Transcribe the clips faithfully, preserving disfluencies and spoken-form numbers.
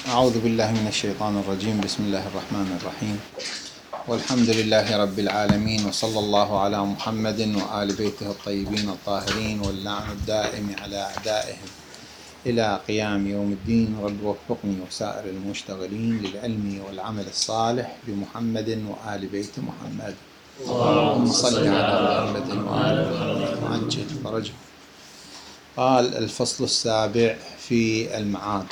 أعوذ بالله من الشيطان الرجيم. بسم الله الرحمن الرحيم، والحمد لله رب العالمين، وصلى الله على محمد وآل بيته الطيبين الطاهرين، واللعن الدائم على أعدائهم إلى قيام يوم الدين. رب وفقني وسائر المشتغلين للعلم والعمل الصالح بمحمد وآل بيت محمد. اللهم صل على محمد وآل محمد وعجل فرجهم. قال: الفصل السابع في المعاد.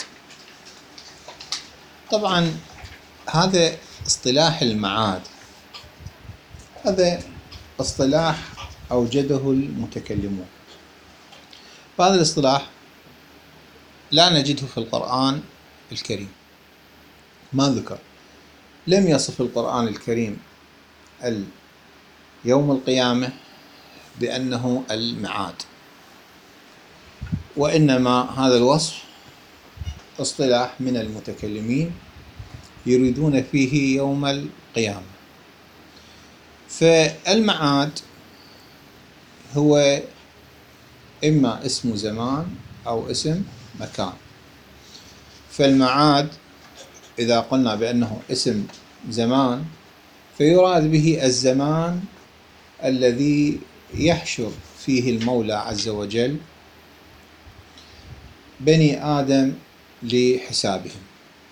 طبعا هذا اصطلاح المعاد، هذا اصطلاح أوجده المتكلمون. هذا الاصطلاح لا نجده في القرآن الكريم، ما ذكر، لم يصف القرآن الكريم يوم القيامة بأنه المعاد، وإنما هذا الوصف اصطلاح من المتكلمين يريدون فيه يوم القيامة. فالمعاد هو إما اسم زمان أو اسم مكان. فالمعاد إذا قلنا بأنه اسم زمان فيراد به الزمان الذي يحشر فيه المولى عز وجل بني آدم لحسابهم.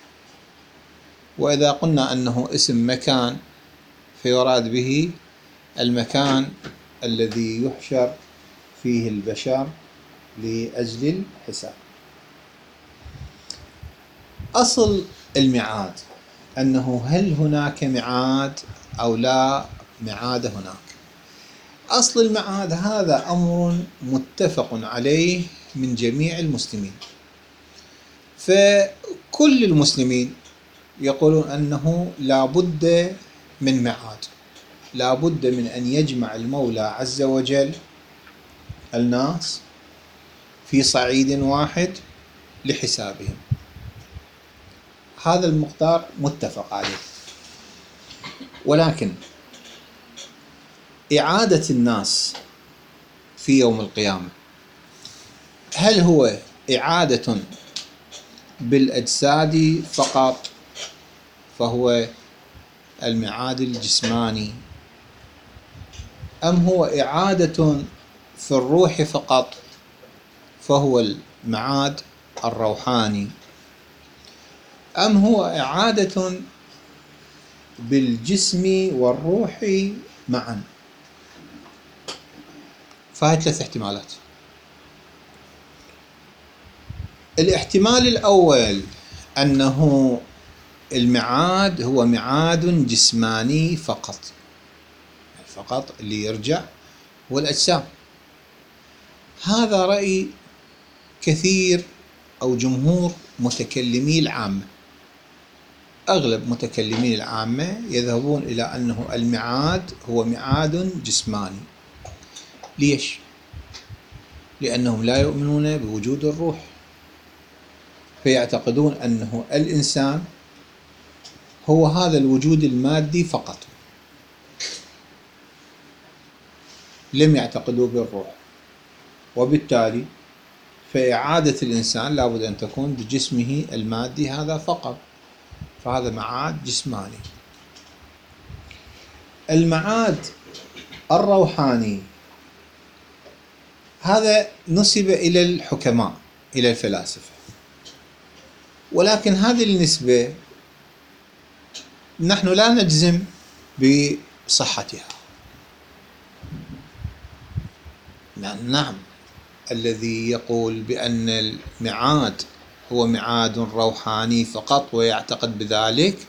وإذا قلنا أنه اسم مكان فيراد به المكان الذي يحشر فيه البشر لأجل الحساب. أصل المعاد أنه هل هناك معاد أو لا معاد هناك. أصل المعاد هذا أمر متفق عليه من جميع المسلمين، فكل المسلمين يقولون أنه لا بد من معاد، لا بد من أن يجمع المولى عز وجل الناس في صعيد واحد لحسابهم. هذا المقدار متفق عليه. ولكن إعادة الناس في يوم القيامة هل هو إعادة بالأجساد فقط فهو المعاد الجسماني، أم هو إعادة في الروح فقط فهو المعاد الروحاني، أم هو إعادة بالجسم والروح معا؟ فهي ثلاث احتمالات. الاحتمال الأول أنه المعاد هو معاد جسماني فقط، فقط اللي يرجع هو الأجسام. هذا رأي كثير أو جمهور متكلمي العامة. أغلب متكلمين العامة يذهبون إلى أنه المعاد هو معاد جسماني. ليش؟ لأنهم لا يؤمنون بوجود الروح، فيعتقدون أنه الإنسان هو هذا الوجود المادي فقط، لم يعتقدوا بالروح، وبالتالي فإعادة الإنسان لابد أن تكون بجسمه المادي هذا فقط، فهذا معاد جسماني. المعاد الروحاني هذا نسب إلى الحكماء، إلى الفلاسفة، ولكن هذه النسبة نحن لا نجزم بصحتها. نعم، الذي يقول بأن المعاد هو معاد روحاني فقط ويعتقد بذلك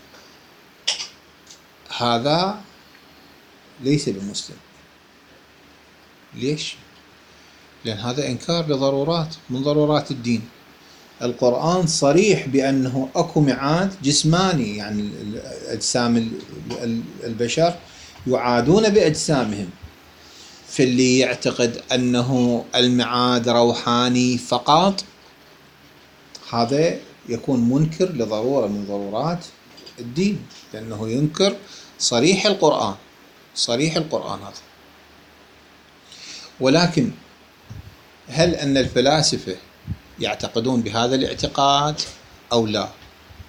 هذا ليس بمسلم. ليش؟ لأن هذا إنكار لضرورات من ضرورات الدين. القرآن صريح بأنه أكو معاد جسماني، يعني أجسام البشر يعادون بأجسامهم. فاللي يعتقد أنه المعاد روحاني فقط هذا يكون منكر لضرورة من ضرورات الدين، لأنه ينكر صريح القرآن، صريح القرآن هذا. ولكن هل أن الفلاسفة يعتقدون بهذا الاعتقاد أو لا؟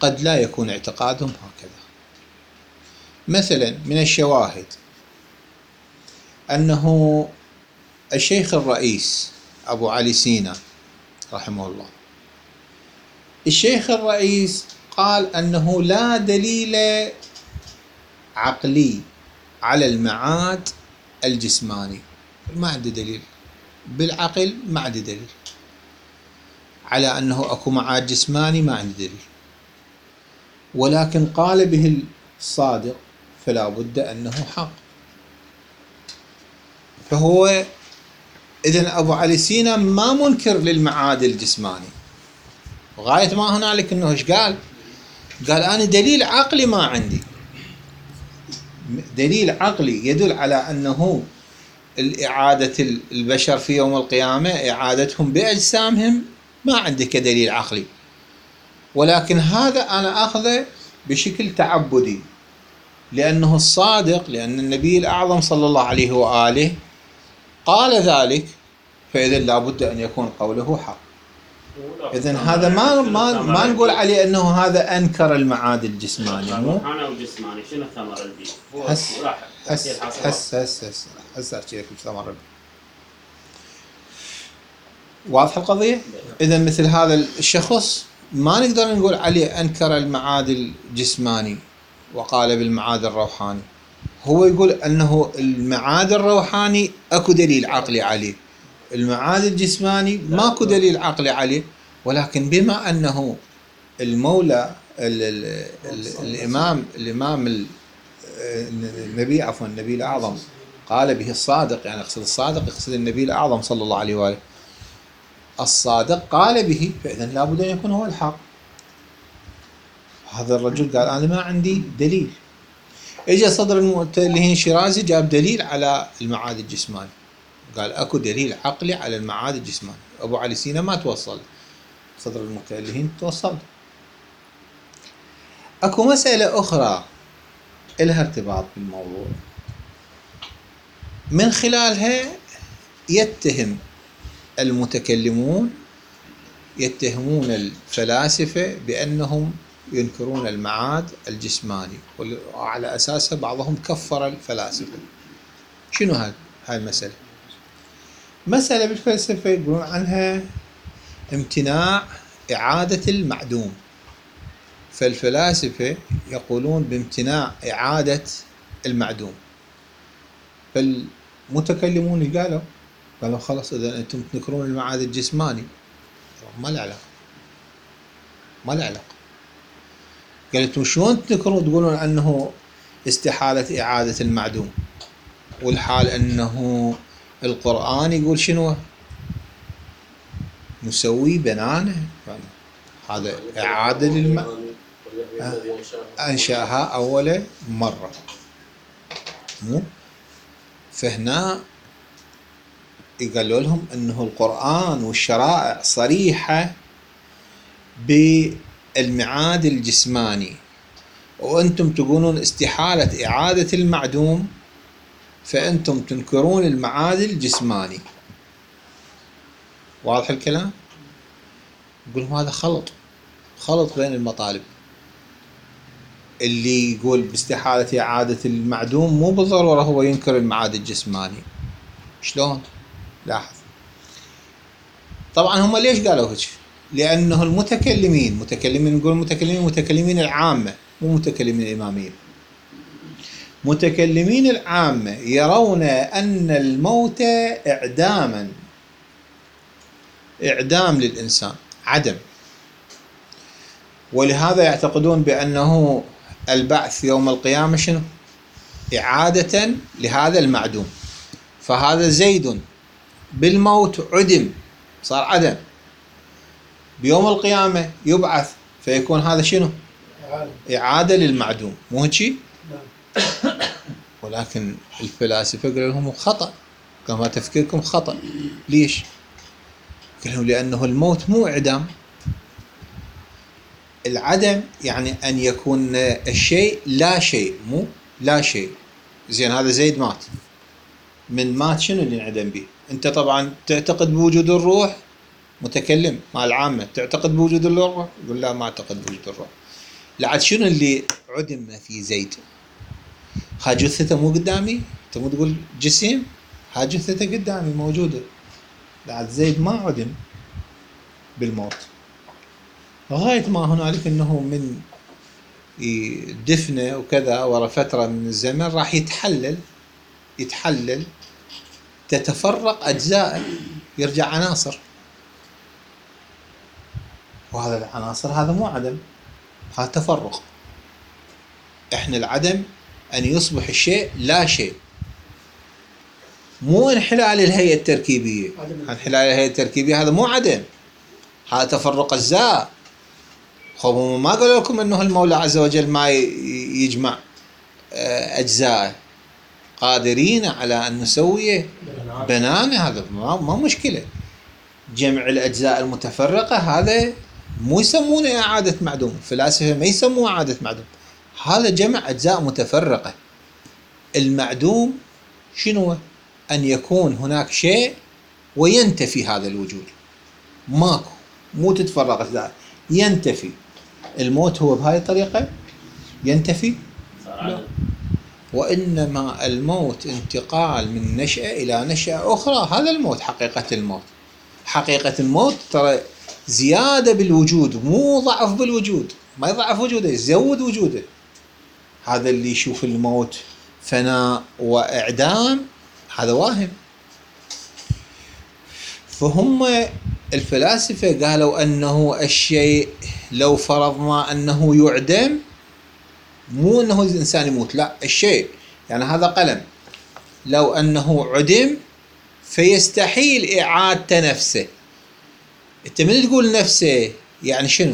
قد لا يكون اعتقادهم هكذا. مثلا من الشواهد أنه الشيخ الرئيس أبو علي سينا رحمه الله، الشيخ الرئيس قال أنه لا دليل عقلي على المعاد الجسماني، ما عنده دليل بالعقل، ما عنده دليل على أنه أكو معاد جسماني، ما عنده دليل، ولكن قال به الصادق فلا بد أنه حق. فهو إذن أبو علي سينا ما منكر للمعاد الجسماني، غاية ما هنالك أنه إيش قال؟ قال أنا دليل عقلي ما عندي، دليل عقلي يدل على أنه الإعادة البشر في يوم القيامة إعادتهم بأجسامهم ما عندي كدليل عقلي، ولكن هذا أنا أخذه بشكل تعبدي لأنه الصادق، لأن النبي الأعظم صلى الله عليه وآله قال ذلك، فإذا لابد أن يكون قوله حق. إذن هذا ما ما ما نقول عليه أنه هذا أنكر المعاد الجسماني. مو روحاني وجسماني شنو الثمرة اللي فيه؟ هس هس هس هس هس هس أحكي لك الثمرة. واضح القضية؟ إذا مثل هذا الشخص ما نقدر نقول عليه أنكر المعاد الجسماني وقال بالمعاد الروحاني. هو يقول أنه المعاد الروحاني أكو دليل عقلي عليه، المعاد الجسماني ماكو دليل عقلي عليه، ولكن بما أنه المولى ال ال ال الإمام الإمام النبي عفوا النبي الأعظم قال به الصادق، يعني يقصد الصادق يقصد النبي الأعظم صلى الله عليه وآله، الصادق قال به، فإذا لابد أن يكون هو الحق. هذا الرجل قال أنا ما عندي دليل. اجى صدر المؤتلهين شيرازي جاب دليل على المعاد الجسماني، قال اكو دليل عقلي على المعاد الجسماني. ابو علي سينا ما توصل، صدر المؤتلهين توصل. اكو مسألة اخرى لها ارتباط بالموضوع، من خلالها يتهم المتكلمون يتهمون الفلاسفة بأنهم ينكرون المعاد الجسماني، وعلى أساسها بعضهم كفر الفلاسفة. شنو هاي هاي المسألة؟ مسألة بالفلسفة يقولون عنها امتناع إعادة المعدوم، فالفلاسفة يقولون بامتناع إعادة المعدوم، فالمتكلمون اللي قالوا قالوا خلاص إذا أنتم تنكرون المعاد الجسماني ما له علاقة، ما له علاقة. قالت شلون تنكرون تقولون أنه استحالة إعادة المعدوم، والحال أنه القرآن يقول شنو؟ نسوي بنانه، يعني هذا إعادة للم أنشأها أول مرة. مو فهنا يقالوا لهم أنه القرآن والشرائع صريحة بالمعاد الجسماني، وأنتم تقولون استحالة إعادة المعدوم، فأنتم تنكرون المعاد الجسماني. واضح الكلام؟ يقول هذا خلط خلط بين المطالب. اللي يقول باستحالة إعادة المعدوم مو بالضرورة هو ينكر المعاد الجسماني. شلون؟ لاحظ. طبعا هم ليش قالوا هيك؟ لأنه المتكلمين متكلمين نقول متكلمين متكلمين العامة مو متكلمين الإمامية. متكلمين العامة يرون أن الموت إعداما إعدام للإنسان، عدم، ولهذا يعتقدون بأنه البعث يوم القيامة شنو؟ إعادة لهذا المعدوم. فهذا زيد بالموت عدم، صار عدم، بيوم القيامة يبعث فيكون هذا شنو؟ إعادة للمعدوم. مو هيك؟ ولكن الفلاسفة قالوا لهم خطأ، كما تفكيركم خطأ. ليش؟ قالوا لأنه الموت مو إعدام. العدم يعني أن يكون الشيء لا شيء، مو لا شيء. زين هذا زيد مات، من مات شنو اللي انعدم به؟ أنت طبعا تعتقد بوجود الروح، متكلم مع العامة تعتقد بوجود الروح؟ يقول لا ما أعتقد بوجود الروح. لعد شنو اللي عدم في زيد؟ ها جثته مو قدامي؟ انت مو تقول جسم؟ ها جثته قدامي موجوده. لعد زيد ما عدم بالموت، لغايه ما هنالك انه من دفنه وكذا ورا فتره من الزمن راح يتحلل يتحلل تتفرق اجزاء، يرجع عناصر، وهذا العناصر هذا مو عدم، هذا تفرق. احنا العدم ان يصبح الشيء لا شيء، مو انحلال الهيئه التركيبيه. انحلال الهيئه التركيبيه هذا مو عدم، هذا تفرق اجزاء. خب ما قالوا لكم انه المولى عز وجل ما يجمع اجزاء؟ قادرين على ان نسوي بنانه، هذا ما مشكله. جمع الاجزاء المتفرقه هذا مو يسمونه اعاده معدوم، الفلاسفه ما يسموه اعاده معدوم، هذا جمع اجزاء متفرقه. المعدوم شنو؟ ان يكون هناك شيء وينتفي هذا الوجود، ماكو، مو تتفرق اجزاء، ينتفي. الموت هو بهاي الطريقه ينتفي؟ لا. وانما الموت انتقال من نشأة الى نشأة اخرى، هذا الموت. حقيقه الموت حقيقه الموت ترى زياده بالوجود، مو ضعف بالوجود. ما يضعف وجوده، يزود وجوده. هذا اللي يشوف الموت فناء واعدام هذا واهم. فهم الفلاسفه قالوا انه الشيء لو فرضنا انه يعدم، مو انه الانسان يموت، لا، الشيء يعني هذا قلم لو انه عدم فيستحيل اعادة نفسه. انت من تقول نفسه يعني شنو؟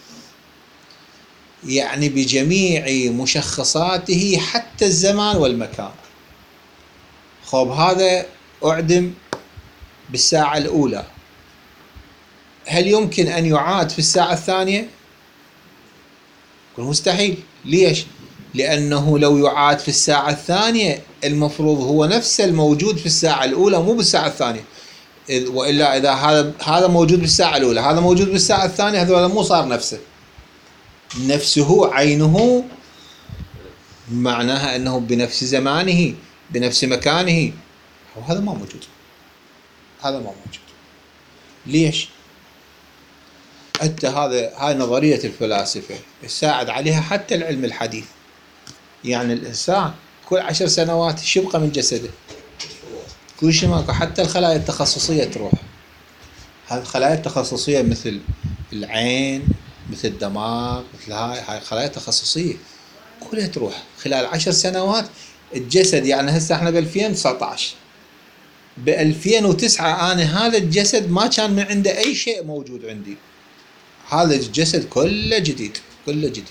يعني بجميع مشخصاته حتى الزمان والمكان. خب هذا اعدم بالساعة الاولى، هل يمكن ان يعاد في الساعة الثانية؟ يقول مستحيل. ليش؟ لانه لو يعاد في الساعة الثانية المفروض هو نفسه الموجود في الساعة الاولى، مو بالساعة الثانية. والا اذا هذا هذا موجود بالساعة الاولى، هذا موجود بالساعة الثانية، هذا مو صار نفسه. نفسه عينه معناها انه بنفس زمانه بنفس مكانه، وهذا ما موجود. هذا ما موجود. ليش؟ حتى هذا هاي نظرية الفلاسفة يساعد عليها حتى العلم الحديث. يعني الإنسان كل عشر سنوات شو يبقى من جسده؟ كل شيء ماكو، حتى الخلايا التخصصية تروح. هذه الخلايا التخصصية مثل العين، مثل الدماغ، مثل هاي هاي خلايا تخصصية كلها تروح خلال عشر سنوات. الجسد يعني هسه احنا ب ألفين وتسعطعش، ب ألفين وتسعة انا هذا الجسد ما كان من عنده اي شيء موجود عندي. هذا الجسد كله جديد، كله جديد.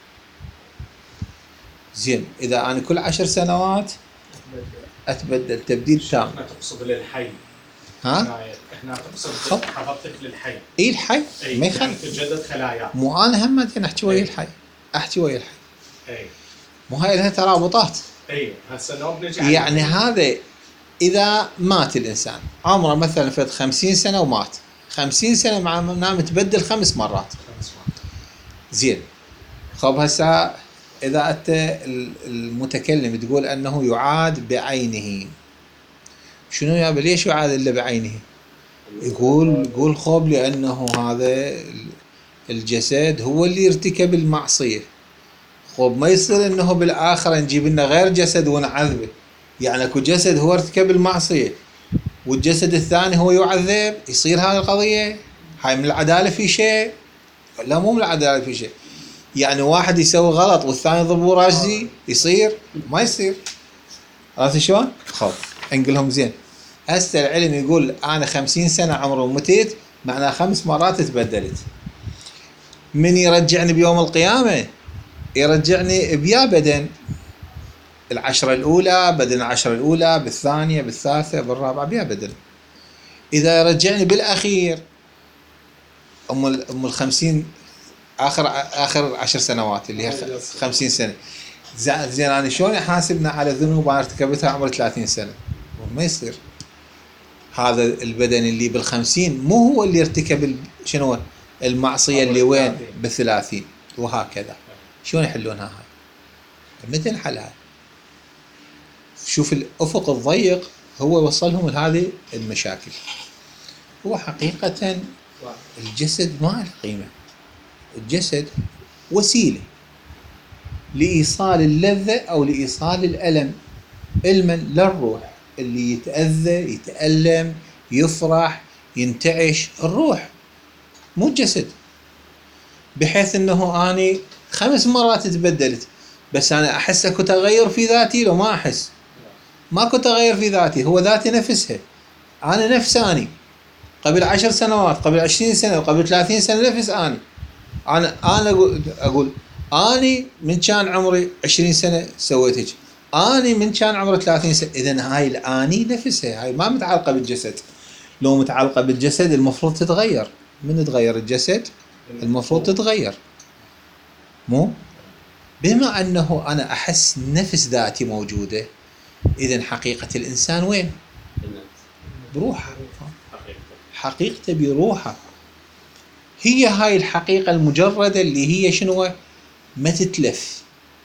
زين، اذا انا كل عشر سنوات اتبدل تبديل تام. احنا تقصد للحي. ها؟ احنا تقصد حضرتك للحي. اي الحي ما يخل يعني تتجدد خلايا. مو انا هم احكي ويا الحي، احكي ويا الحي. اي مو هاي لها ترابطات. اي هسه لو بنجي يعني هذا اذا مات الانسان عمره مثلا فد خمسين سنه ومات، خمسين سنه مع نام تبدل خمس مرات. خمس مرات. زين، خب هسه اذا انت المتكلم تقول انه يعاد بعينه، شنو يا ليش يعاد الا بعينه؟ يقول يقول خب لانه هذا الجسد هو اللي ارتكب المعصيه. خب ما يصير انه بالاخره نجيب لنا غير جسد ونعذبه. يعني اكو جسد هو ارتكب المعصيه والجسد الثاني هو يعذب، يصير هذه القضيه؟ هاي من العداله في شيء؟ لا، مو من العداله في شيء. يعني واحد يسوي غلط والثاني يضربه راشدي، يصير؟ ما يصير. عرفت شلون؟ خب انقلهم زين. هسه العلم يقول انا خمسين سنه عمري ومتيت، معناه خمس مرات تبدلت. من يرجعني بيوم القيامه؟ يرجعني بيا بدن العشرة الأولى، بدن العشرة الأولى، بالثانية، بالثالثة، بالرابعة، بيا بدن. إذا يرجعني بالأخير أم أم الخمسين، آخر آخر عشر سنوات اللي هي خمسين سنة. زين أنا شلون أحاسبنا على ذنوب أنا ارتكبتها عمر ثلاثين سنة؟ ما يصير. هذا البدن اللي بالخمسين مو هو اللي ارتكب شنو المعصية اللي وين بالثلاثين، وهكذا. شلون يحلونها هاي؟ متى نحل هاي؟ شوف الأفق الضيق هو وصلهم لهذه المشاكل. هو حقيقة الجسد ما له قيمة، الجسد وسيلة لإيصال اللذة أو لإيصال الألم، علما للروح اللي يتأذى يتألم يفرح ينتعش، الروح مو الجسد. بحيث أنه أنا خمس مرات تبدلت بس أنا أحس أكو تغير في ذاتي لو ما أحس ماكو تغير في ذاتي، هو ذاتي نفسها، أنا نفس أني قبل عشر سنوات قبل عشرين سنة قبل ثلاثين سنة نفس أني. أنا أنا أقول أقول أني من كان عمري عشرين سنة سويت هيك، أني من كان عمري ثلاثين سنة. إذن هاي الأني نفسها، هاي ما متعلقة بالجسد. لو متعلقة بالجسد المفروض تتغير. من تغير الجسد المفروض تتغير، مو بما أنه أنا أحس نفس ذاتي موجودة. إذن حقيقة الإنسان وين؟ بروحه، حقيقته بروحه. هي هاي الحقيقة المجردة اللي هي شنو؟ ما تتلف.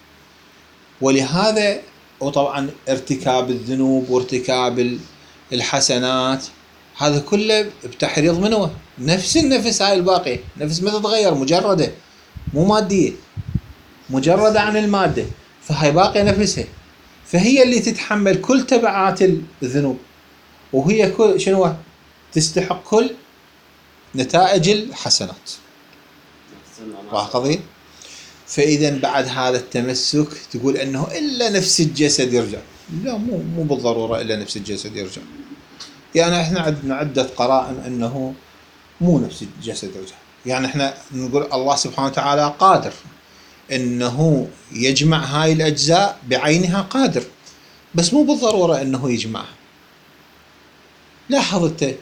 ولهذا وطبعا ارتكاب الذنوب وارتكاب الحسنات هذا كله بتحريض منه نفس النفس هاي الباقية، نفس ما تتغير، مجردة مو مادية، مجردة عن المادة، فهاي باقية نفسها، فهي اللي تتحمل كل تبعات الذنوب، وهي كل شنو؟ تستحق كل نتائج الحسنات. واضح قضية؟ فإذا بعد هذا التمسك تقول أنه إلا نفس الجسد يرجع، لا مو مو بالضرورة إلا نفس الجسد يرجع. يعني إحنا عندنا عدة قرائن أنه مو نفس الجسد يرجع. يعني إحنا نقول الله سبحانه وتعالى قادر أنه يجمع هاي الأجزاء بعينها، قادر، بس مو بالضرورة أنه يجمعها. لاحظت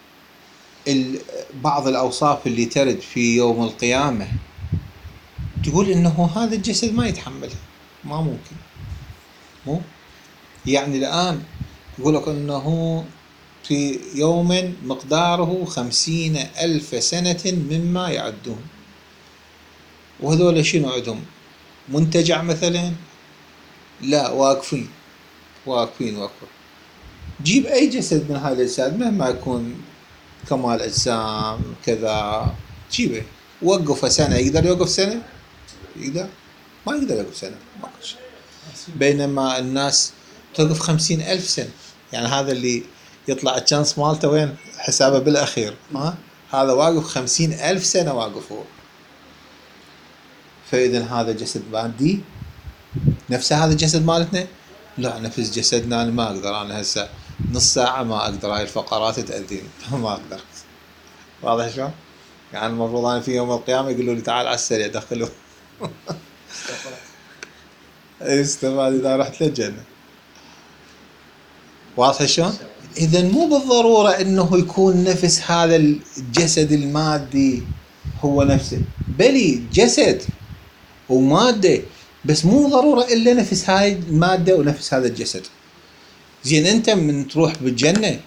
بعض الأوصاف اللي ترد في يوم القيامة تقول إنه هذا الجسد ما يتحملها، ما ممكن، مو يعني الآن يقول لك إنه في يوم مقداره خمسين ألف سنة مما يعدون، وهذول شنو عندهم؟ منتجع مثلا؟ لا، واقفين واقفين واقفين. جيب أي جسد من هاي الأجساد مهما يكون كمال أجسام كذا، جيبه وقفه سنة، يقدر يوقف سنة؟ يقدر؟ ما يقدر يوقف سنة، ما شيء. بينما الناس توقف خمسين ألف سنة. يعني هذا اللي يطلع الشانس مالته وين؟ حسابه بالأخير، ها؟ هذا واقف خمسين ألف سنة واقف هو. فإذا هذا جسد مادي نفس هذا الجسد مالتنا؟ لا، نفس جسدنا. أنا ما أقدر، أنا هسه نص ساعة ما أقدر، هاي الفقرات تأذيني ما أقدر. واضح شلون؟ يعني المفروض أنا في يوم القيامة يقولوا لي تعال على السريع دخلوه استفاد إذا رحت للجنة. واضح شلون؟ إذا مو بالضرورة إنه يكون نفس هذا الجسد المادي هو نفسه، بل جسد ومادة، بس مو ضرورة إلا نفس هاي المادة ونفس هذا الجسد. زين أنت من تروح بالجنة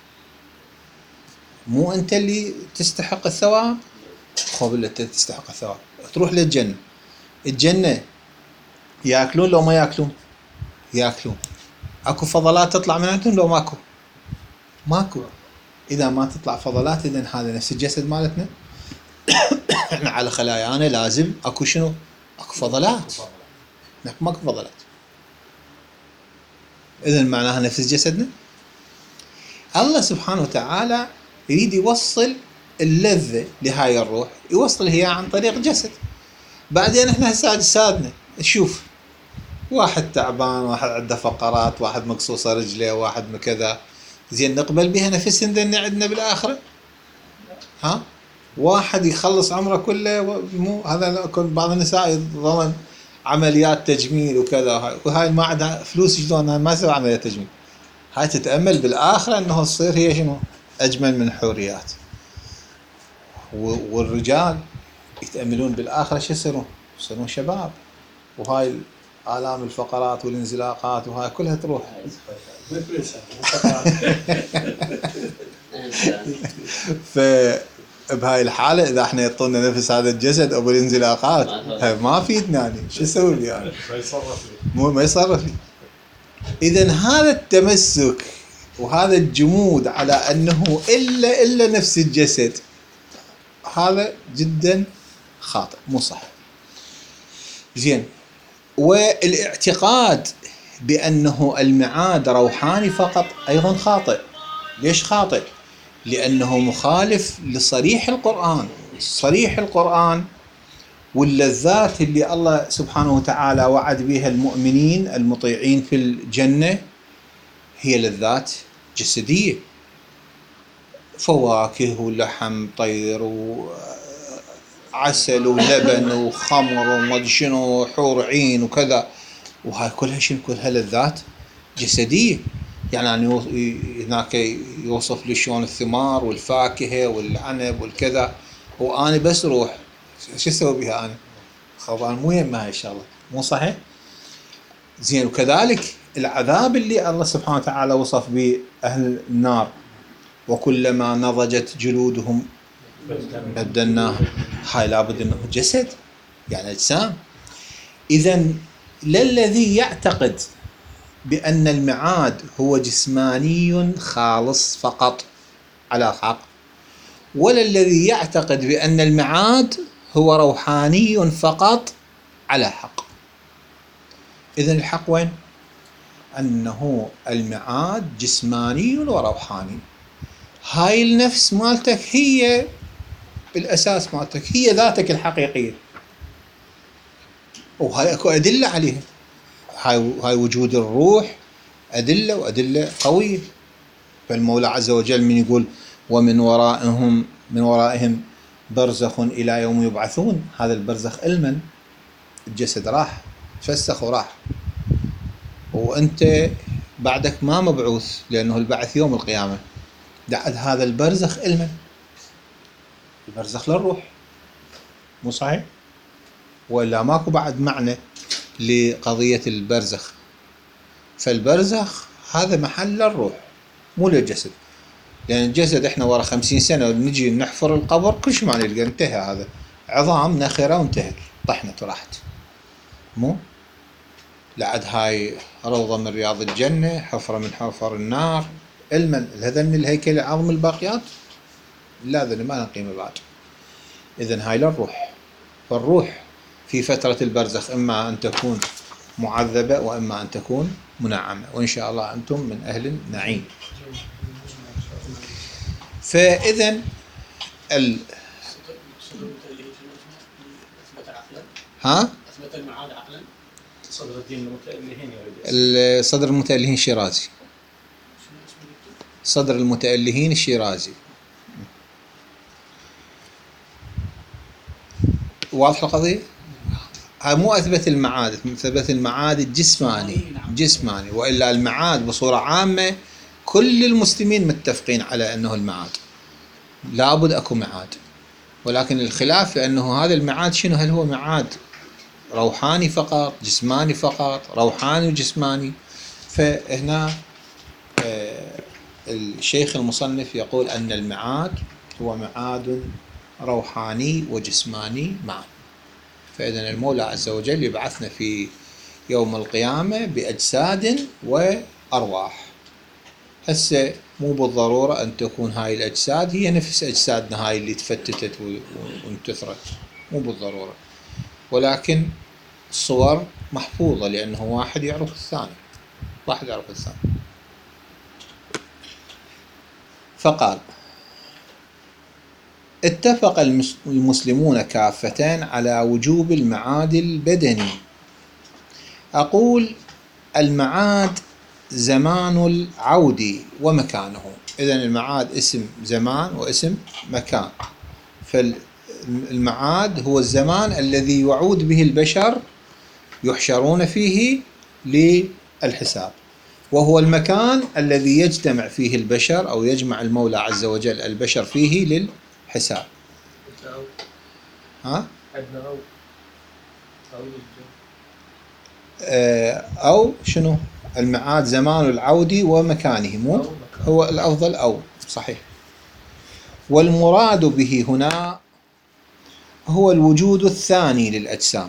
مو أنت اللي تستحق الثواب؟ خب اللي تستحق الثواب تروح للجنة. الجنة يأكلون لو ما يأكلون؟ يأكلون. أكو فضلات تطلع من عندهم لو ماكو؟ ماكو. إذا ما تطلع فضلات إذن هذا نفس الجسد مالتنا. إحنا على خلايانا لازم أكو شنو؟ أكو فضلات. ماكو فضلات. إذن معناها نفس جسدنا. الله سبحانه وتعالى يريد يوصل اللذة لهاي الروح، يوصل هي عن طريق جسد. بعدين إحنا هسه أجسادنا شوف، واحد تعبان، واحد عنده فقرات، واحد مقصوصة رجله، واحد كذا، زين نقبل بها نفس ذني عندنا بالآخرة؟ ها؟ واحد يخلص عمره كله، مو هذا كن بعض النساء يضمن عمليات تجميل وكذا، وهاي ما عندها فلوس شلون ما تسوي عمليات تجميل. هاي تتأمل بالآخرة أنه تصير هي شنو؟ أجمل من الحوريات. والرجال يتأملون بالآخرة شو يصيرون؟ يصيرون شباب، وهاي آلام الفقرات والانزلاقات وهاي كلها تروح. بهاي الحالة إذا احنا يعطونا نفس هذا الجسد أو الانزلاقات ما فيدنا يعني شو أسوي بيه يعني؟ ما يصرف لي. مو ما يصرف لي. إذا هذا التمسك وهذا الجمود على أنه إلا إلا نفس الجسد هذا جدا خاطئ مو صح. زين. والاعتقاد بأنه المعاد روحاني فقط أيضا خاطئ. ليش خاطئ؟ لأنه مخالف لصريح القرآن. صريح القرآن واللذات اللي الله سبحانه وتعالى وعد بها المؤمنين المطيعين في الجنة هي لذات جسدية، فواكه ولحم طير وعسل ولبن وخمر وما شنو حور عين وكذا، وهاي كلها شنو؟ كلها لذات جسدية. يعني هناك يوصف لي شلون الثمار والفاكهة والعنب والكذا، وأنا بس روح شو اسوي بها أنا؟ خبان مو يمها إن شاء الله، مو صحيح؟ زين. وكذلك العذاب اللي الله سبحانه وتعالى وصف به أهل النار، وكلما نضجت جلودهم بدلناهم، هاي لابد انه جسد يعني اجسام. اذا لا الذي يعتقد بان المعاد هو جسماني خالص فقط على حق، ولا الذي يعتقد بان المعاد هو روحاني فقط على حق. اذا الحق وين؟ انه المعاد جسماني وروحاني. هاي النفس مالتك هي بالأساس مالتك هي ذاتك الحقيقية، وهاي اكو أدلة عليها. هاي هاي وجود الروح أدلة وأدلة قوية. فالمولى عز وجل من يقول ومن ورائهم من ورائهم برزخ إلى يوم يبعثون، هذا البرزخ المن الجسد راح فسخ وراح، وأنت بعدك ما مبعوث لأنه البعث يوم القيامة. بعد هذا البرزخ المن البرزخ للروح، مو صحيح؟ ولا ماكو بعد معنى لقضية البرزخ. فالبرزخ هذا محل للروح مو للجسد، لأن الجسد احنا ورا خمسين سنة نجي نحفر القبر كل شيء ما نلقى، انتهى هذا عظام نخرة وانتهت طحنت وراحت. مو لعد هاي روضة من رياض الجنة، حفرة من حفر النار، المن هذا من الهيكل عظم الباقيات لا ذا ما نقيمه بعد. إذن هاي للروح. فالروح في فترة البرزخ إما أن تكون معذبة وإما أن تكون منعمة، وإن شاء الله أنتم من أهل النعيم. فإذن ال ها أثبت المعاد عقلا. صدر الدين المتألهين صدر المتألهين الشيرازي. صدر المتألهين الشيرازي. واضح القضية؟ هاي مو أثبت المعاد، أثبت المعاد الجسماني جسماني، وإلا المعاد بصورة عامة كل المسلمين متفقين على أنه المعاد لابد أكو معاد، ولكن الخلاف في أنه هذا المعاد شنو؟ هل هو معاد روحاني فقط جسماني فقط، روحاني وجسماني؟ فهنا الشيخ المصنف يقول أن المعاد هو معاد روحاني وجسماني معا. فإذن المولى عز وجل يبعثنا في يوم القيامة بأجساد وأرواح. هسه مو بالضرورة أن تكون هاي الأجساد هي نفس أجسادنا هاي اللي تفتتت وانتثرت، مو بالضرورة، ولكن الصور محفوظة لأنه واحد يعرف الثاني، واحد يعرف الثاني. فقال اتفق المسلمون كافة على وجوب المعاد البدني. أقول المعاد زمان العود ومكانه. إذن المعاد اسم زمان واسم مكان. فالمعاد هو الزمان الذي يعود به البشر يحشرون فيه للحساب، وهو المكان الذي يجتمع فيه البشر أو يجمع المولى عز وجل البشر فيه للحساب. ها؟ أو شنو؟ المعاد زمان العود ومكانه، مو هو الأفضل أو صحيح. والمراد به هنا هو الوجود الثاني للأجسام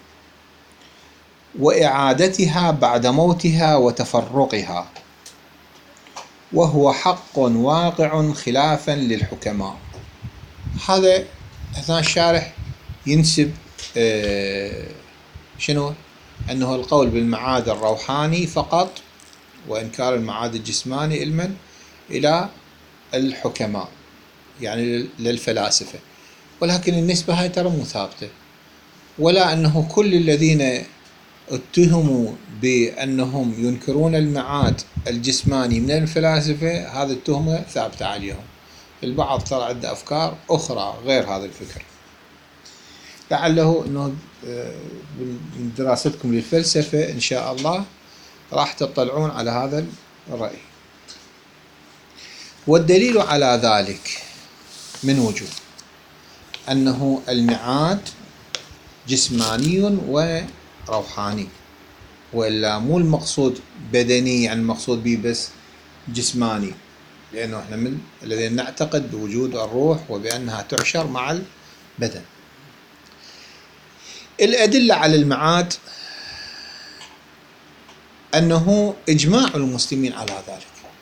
وإعادتها بعد موتها وتفرقها، وهو حق واقع خلافا للحكماء. هذا هذا الشارح ينسب آه شنو؟ أنه القول بالمعاد الروحاني فقط وإنكار المعاد الجسماني علما إلى الحكماء، يعني للفلاسفة، ولكن النسبة هاي ترى مو ثابتة، ولا أنه كل الذين اتهموا بأنهم ينكرون المعاد الجسماني من الفلاسفة هذه التهمة ثابتة عليهم. البعض ترى عنده أفكار أخرى غير هذا الفكر، لعله أنه من دراستكم للفلسفة إن شاء الله راح تطلعون على هذا الرأي. والدليل على ذلك من وجوه أنه المعاد جسماني وروحاني، وإلا مو المقصود بدني، يعني المقصود به بس جسماني، لأنه احنا من الذين نعتقد بوجود الروح وبأنها تعشر مع البدن. الأدلة على المعاد أنه إجماع المسلمين على ذلك،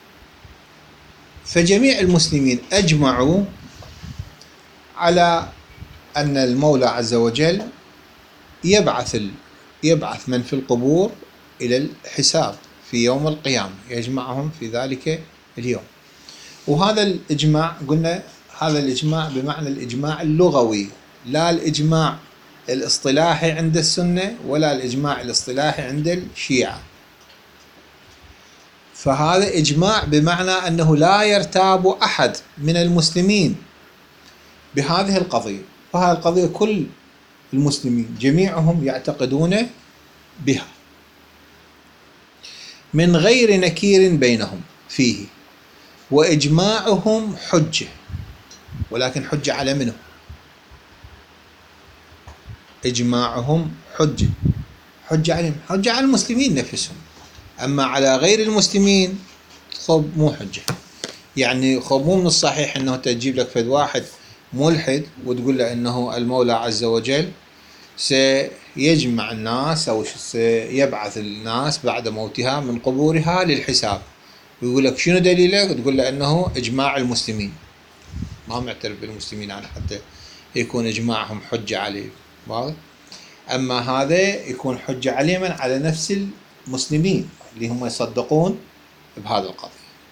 فجميع المسلمين أجمعوا على أن المولى عز وجل يبعث يبعث من في القبور إلى الحساب في يوم القيامة، يجمعهم في ذلك اليوم. وهذا الإجماع قلنا هذا الإجماع بمعنى الإجماع اللغوي، لا الإجماع الاصطلاحي عند السنة ولا الإجماع الاصطلاحي عند الشيعة. فهذا إجماع بمعنى أنه لا يرتاب أحد من المسلمين بهذه القضية، فهذه القضية كل المسلمين جميعهم يعتقدون بها من غير نكير بينهم فيه، وإجماعهم حجة، ولكن حجة على منه؟ إجماعهم حجة حجة عليهم، حجة على المسلمين نفسهم، أما على غير المسلمين خب مو حجة. يعني خب مو من الصحيح أنه تجيب لك فد واحد ملحد وتقول له أنه المولى عز وجل سيجمع الناس أو سيبعث الناس بعد موتها من قبورها للحساب، ويقول لك شنو دليلك؟ تقول له أنه إجماع المسلمين، ما معترف بالمسلمين يعني حتى يكون إجماعهم حجة عليه. واضح؟ أما هذا يكون حجة عليه من على نفس المسلمين اللي هم يصدقون بهذا القضية.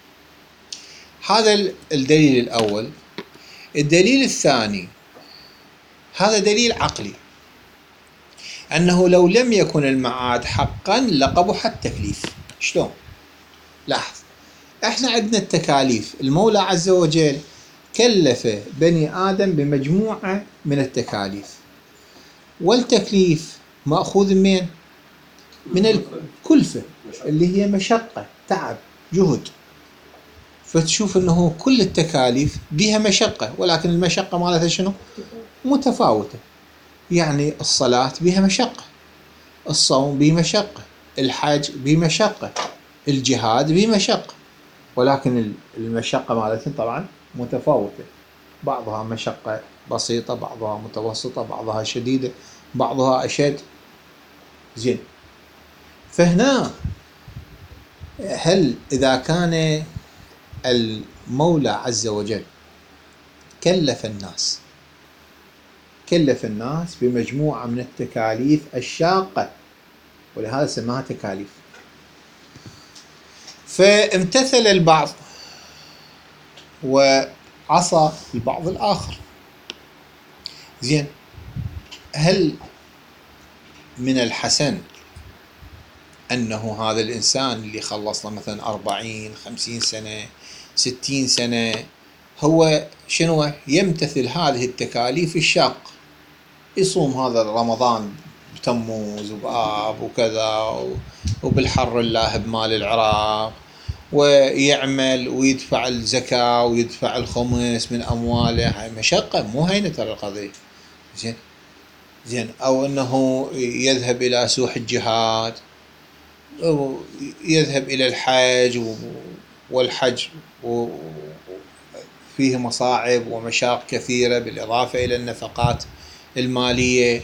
هذا الدليل الأول. الدليل الثاني هذا دليل عقلي، أنه لو لم يكن المعاد حقا لقبح التكليف. شلون؟ لاحظ، احنا عندنا التكاليف، المولى عز وجل كلف بني آدم بمجموعة من التكاليف، والتكليف مأخوذ من من الكلفة اللي هي مشقة، تعب، جهد. فتشوف أنه كل التكاليف بها مشقة، ولكن المشقة مالتها شنو؟ متفاوتة. يعني الصلاة بها مشقة، الصوم به مشقة، الحج به مشقة، الجهاد به مشقة، ولكن المشقة مالتها طبعا متفاوتة، بعضها مشقة بسيطة، بعضها متوسطة، بعضها شديدة، بعضها أشد. زين، فهنا هل إذا كان المولى عز وجل كلف الناس كلف الناس بمجموعة من التكاليف الشاقة، ولهذا سماها تكاليف، فامتثل البعض وعصى البعض الآخر. زين، هل من الحسن أنه هذا الإنسان اللي خلصنا مثلا أربعين خمسين سنة ستين سنة هو شنو يمتثل هذه التكاليف الشاقة، يصوم هذا رمضان بتموز وبآب وكذا وبالحر اللاهب مال العراق، ويعمل ويدفع الزكاة ويدفع الخمس من أمواله؟ هاي مشقة، مو هينة ترى القضية. زين زين أو أنه يذهب إلى سوح الجهاد، أو يذهب إلى الحج، والحج فيه مصاعب ومشاق كثيرة بالإضافة إلى النفقات المالية،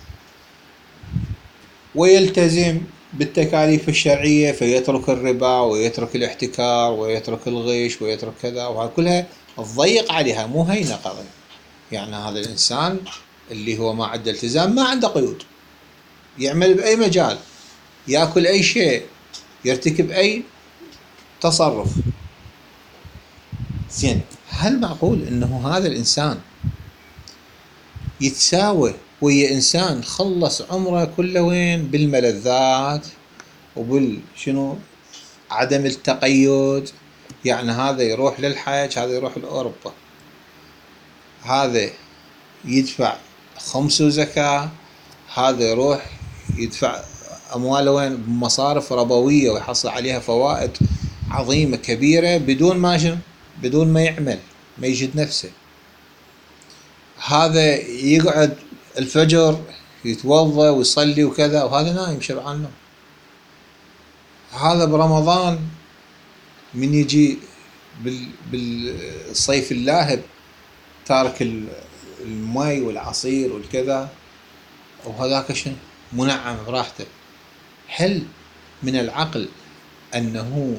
ويلتزم بالتكاليف الشرعية فيترك الربا ويترك الاحتكار ويترك الغش ويترك كذا، وهذه كلها تضيق عليها، مو هينة قضية. يعني هذا الإنسان اللي هو ما عنده التزام ما عنده قيود، يعمل بأي مجال، يأكل أي شيء، يرتكب أي تصرف. زين، هل معقول أنه هذا الإنسان يتساوى ويا إنسان خلص عمره كله وين؟ بالملذات وبالشنو عدم التقيد. يعني هذا يروح للحج، هذا يروح لأوروبا، هذا يدفع خمس وزكاة، هذا يروح يدفع أمواله وين؟ بمصارف ربوية ويحصل عليها فوائد عظيمة كبيرة بدون ما شنو؟ بدون ما يعمل، ما يجد نفسه. هذا يقعد الفجر يتوضى ويصلي وكذا، وهذا نايم شبعان نوم. هذا برمضان من يجي بالصيف اللاهب تارك المي والعصير والكذا، وهذاك شنو؟ منعم براحته. هل من العقل أنه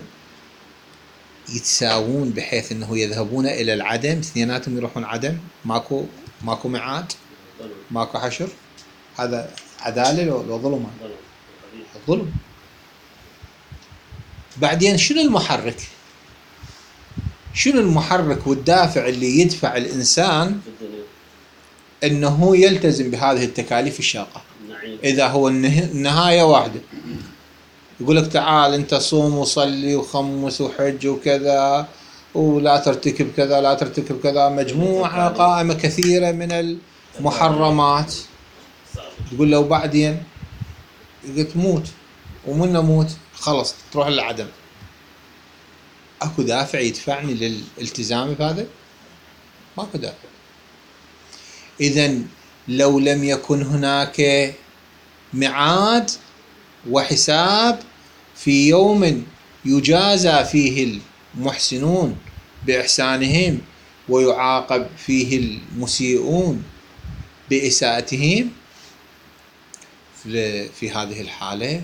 يتساوون بحيث أنه يذهبون إلى العدم، اثنيناتهم يروحون عدم، ماكو ماكو معاد، ماكو حشر؟ هذا عدالة لو ظلم؟ ظلم. بعدين شنو المحرك؟ شنو المحرك والدافع اللي يدفع الإنسان أنه يلتزم بهذه التكاليف الشاقة؟ إذا هو النهاية واحدة، يقول لك تعال أنت صوم وصلي وخمس وحج وكذا، ولا ترتكب كذا لا ترتكب كذا، مجموعة قائمة كثيرة من المحرمات. تقول له بعدين قلت موت، ومن موت خلص تروح للعدم. أكو دافع يدفعني للالتزام بهذا؟ ماكو دافع. إذن لو لم يكن هناك معاد وحساب في يوم يجازى فيه المحسنون بإحسانهم ويعاقب فيه المسيئون بإساءتهم، في هذه الحالة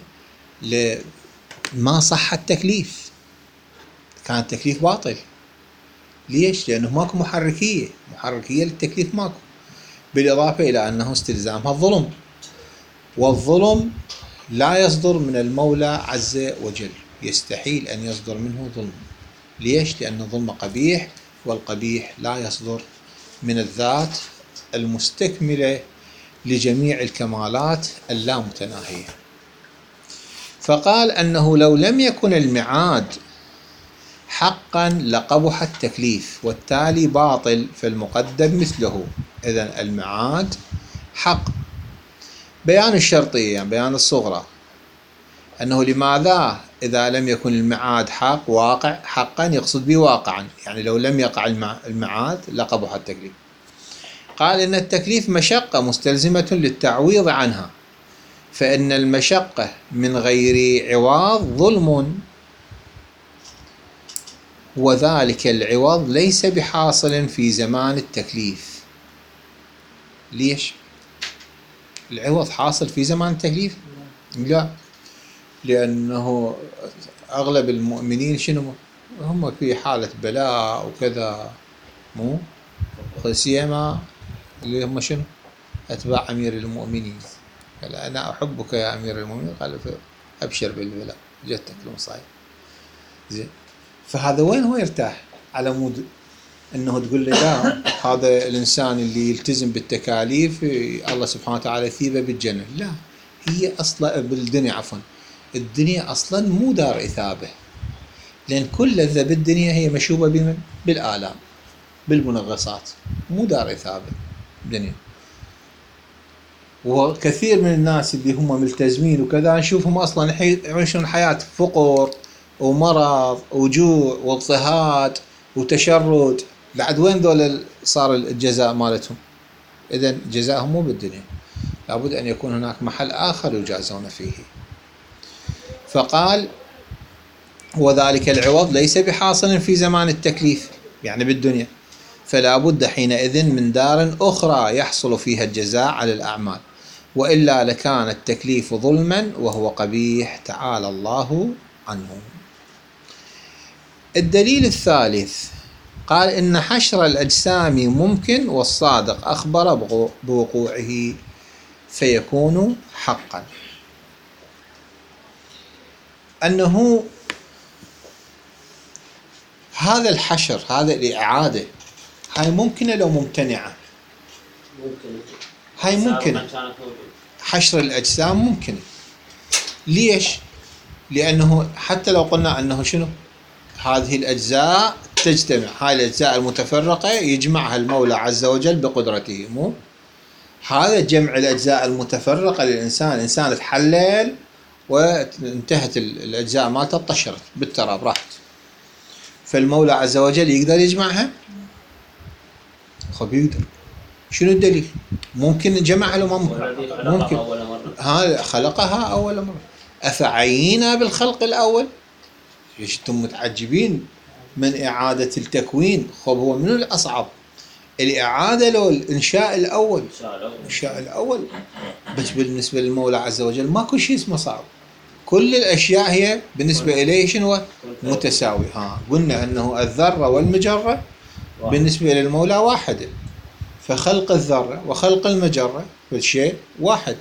ما صح التكليف، كان التكليف باطل. ليش؟ لأنه ماكو محركية، محركية للتكليف ماكو، بالإضافة إلى أنه استلزامها الظلم، والظلم لا يصدر من المولى عز وجل، يستحيل أن يصدر منه ظلم. ليش؟ لأن الظلم قبيح، والقبيح لا يصدر من الذات المستكملة لجميع الكمالات اللامتناهية. فقال أنه لو لم يكن المعاد حقا لقبح التكليف، والتالي باطل فالمقدم مثله. إذن المعاد حق. بيان الشرطية يعني بيان الصغرى، أنه لماذا إذا لم يكن المعاد حق واقع حقا، يقصد به واقعا، يعني لو لم يقع المعاد لقبح التكليف. قال إن التكليف مشقة مستلزمة للتعويض عنها، فإن المشقة من غير عوض ظلم، وذلك العوض ليس بحاصل في زمان التكليف. ليش؟ العوض حاصل في زمان التكليف؟ لا، لأنه أغلب المؤمنين شنو هم في حالة بلاء وكذا، مو سيما اللي هم شنو أتباع أمير المؤمنين. قال أنا أحبك يا أمير المؤمنين، قال أبشر بالبلاء جتك المصائب. زين، فهذا وين هو يرتاح؟ على مود أنه تقول له لا، هذا الإنسان اللي يلتزم بالتكاليف الله سبحانه وتعالى يثيبه بالجنة. لا، هي أصلا بالدنيا، عفوا الدنيا أصلا مو دار إثابة، لأن كل لذة بالدنيا هي مشوبة بمن؟ بالآلام، بالمنغصات، مو دار إثابة الدنيا. وكثير من الناس اللي هم ملتزمين وكذا نشوفهم أصلا يعيشون حياة فقر ومرض وجوع واضطهاد وتشرد. بعد وين ذول صار الجزاء مالتهم؟ إذن جزاءهم مو بالدنيا، لابد أن يكون هناك محل آخر يجازون فيه. فقال وذلك العوض ليس بحاصل في زمان التكليف، يعني بالدنيا، فلا بد حينئذ من دار أخرى يحصل فيها الجزاء على الأعمال، وإلا لكان التكليف ظلما وهو قبيح تعالى الله عنه. الدليل الثالث قال إن حشر الأجسام ممكن والصادق أخبر بوقوعه فيكون حقا. أنه هذا الحشر، هذا الإعادة، هاي ممكنة لو ممتنعة؟ ممكن. هاي ممكنة. حشر الأجسام ممكن. ليش؟ لأنه حتى لو قلنا أنه شنو؟ هذه الأجزاء تجتمع، هاي الأجزاء المتفرقة يجمعها المولى عز وجل بقدرته، مو؟ هذا جمع الأجزاء المتفرقة للإنسان، الإنسان تحلل وانتهت الأجزاء مالته طشرت بالتراب راحت، فالمولى عز وجل يقدر يجمعها؟ خب يقدر. شنو الدليل؟ ممكن جمعها لو ما ممكن؟ ممكن. هذا خلقها أول مرة. أفعينا بالخلق الأول؟ ليش انتم متعجبين من إعادة التكوين؟ خب هو منو الأصعب؟ الإعادة لو الإنشاء الأول؟ الإنشاء الأول. بس بالنسبة للمولى عز وجل ماكو شيء اسمه صعب، كل الأشياء هي بالنسبة إليه شنو؟ متساوية. ها قلنا أنه الذرة والمجرة بالنسبة للمولى واحدة، فخلق الذرة وخلق المجرة والشيء واحد.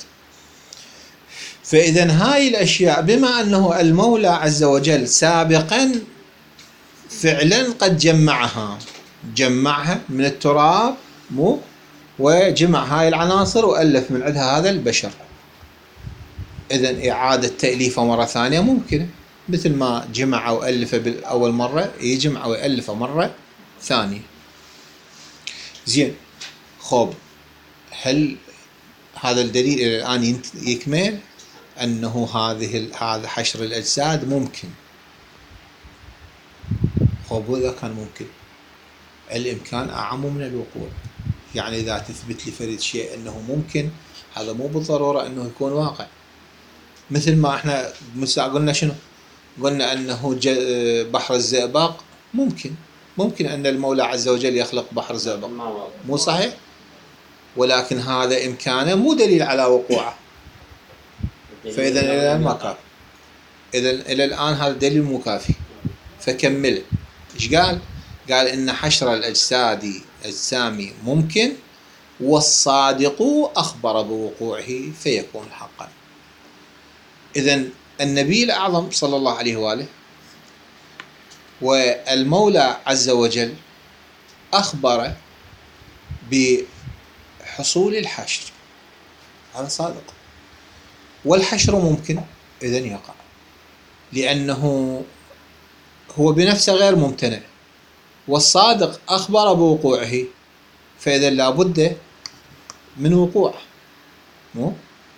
فإذا هاي الأشياء بما أنه المولى عز وجل سابقا فعلا قد جمعها، جمعها من التراب، مو؟ وجمع هاي العناصر وألف من عندها هذا البشر. إذن إعادة تأليفه مرة ثانية ممكنة، مثل ما جمع وألف بالأول مرة يجمع ويألف مرة ثانية. زين، خب هل هذا الدليل إلى الآن يكمل أنه هذه هذا حشر الأجساد ممكن؟ خب إذا كان ممكن الإمكان أعم من الوقوع، يعني إذا تثبت لي فريد شيء أنه ممكن، هذا مو بالضرورة أنه يكون واقع. مثل ما احنا قلنا شنو؟ قلنا أنه بحر الزئبق ممكن، ممكن أن المولى عز وجل يخلق بحر الزئبق، مو صحيح؟ ولكن هذا إمكانه مو دليل على وقوعه، فإذا إلى الآن ما كافي. إذا إلى الآن هذا دليل مو كافي، فكمل. إيش قال؟ قال إن حشر الأجساد أجسام ممكن والصادق أخبر بوقوعه فيكون حقا. إذا النبي الأعظم صلى الله عليه وآله والمولى عز وجل أخبر بحصول الحشر، هذا صادق. والحشر ممكن، إذن يقع، لأنه هو بنفسه غير ممتنع، والصادق أخبر بوقوعه، فإذا لا بد من وقوعه، مو؟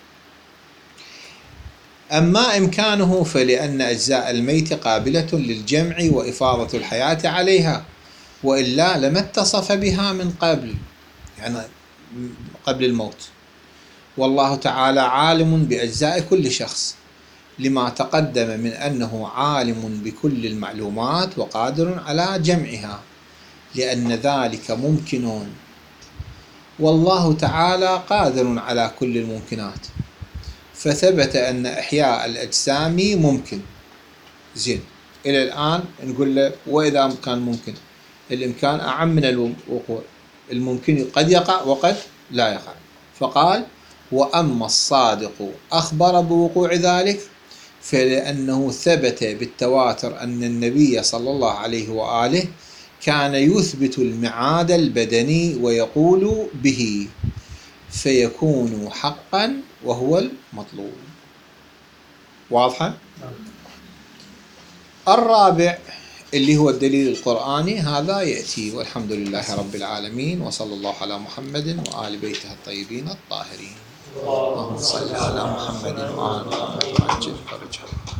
أما إمكانه فلأن أجزاء الميت قابلة للجمع وإفاضة الحياة عليها، وإلا لما اتصف بها من قبل، يعني قبل الموت. والله تعالى عالم بأجزاء كل شخص لما تقدم من أنه عالم بكل المعلومات وقادر على جمعها، لأن ذلك ممكن، والله تعالى قادر على كل الممكنات، فثبت أن إحياء الأجسام ممكن. زين، إلى الآن نقول له وإذا كان ممكن، الإمكان أعم من الوقوع، الممكن قد يقع وقد لا يقع. فقال وأما الصادق أخبر بوقوع ذلك فلأنه ثبت بالتواتر أن النبي صلى الله عليه وآله كان يثبت المعاد البدني ويقول به، فيكون حقا وهو المطلوب. واضحة؟ الرابع اللي هو الدليل القرآني، هذا يأتي. والحمد لله رب العالمين، وصلى الله على محمد وآل بيته الطيبين الطاهرين. اللهم صل على محمد وآل محمد وعجل فرجهم.